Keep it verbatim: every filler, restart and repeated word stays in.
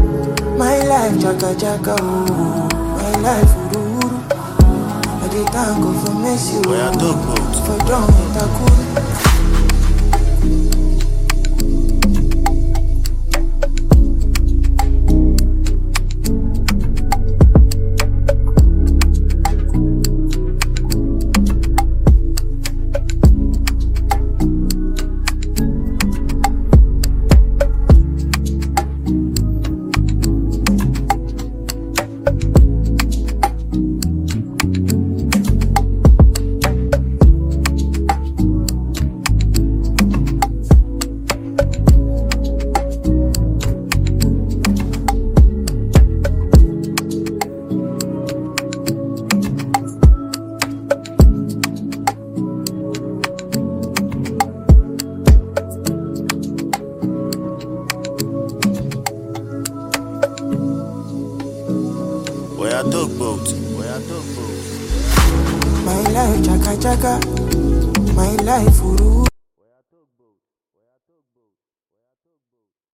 My life jaka jaka oh, my life uru uru. I dey thank God for mercy oh, Where I talk about for down with a good. Where I talk about Where I talk about My life jaka jaka, my life uru